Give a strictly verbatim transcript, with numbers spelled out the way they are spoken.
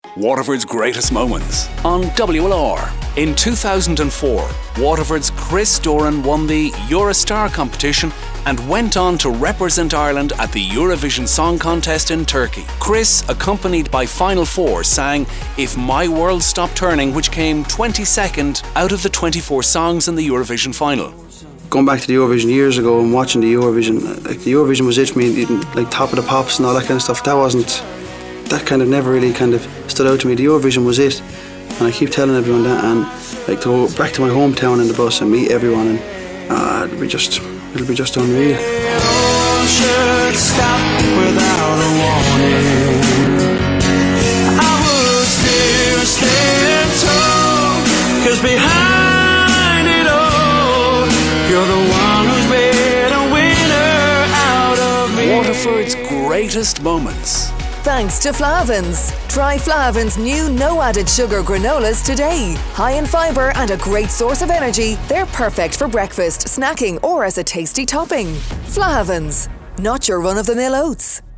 Waterford's Greatest Moments on W L R. In two thousand four, Waterford's Chris Doran won the Eurostar competition and went on to represent Ireland at the Eurovision Song Contest in Turkey. Chris, accompanied by Final Four, sang If My World Stopped Turning, which came twenty-second out of the twenty-four songs in the Eurovision final. Going back to the Eurovision years ago and watching the Eurovision, like the Eurovision was it for me, like Top of the Pops and all that kind of stuff. That wasn't, that kind of never really kind of stood out to me. The Eurovision was it, and I keep telling everyone that. And like to go back to my hometown in the bus and meet everyone, and uh, it'll be just, it'll be just unreal. Should stop without a warning. I would still stand tall, 'cause behind it all, you're the one who's made a winner out of me. Waterford's Greatest Moments. Thanks to Flahavans. Try Flahavans' new no added sugar granolas today. High in fibre and a great source of energy, they're perfect for breakfast, snacking or as a tasty topping. Flahavans, not your run-of-the-mill oats.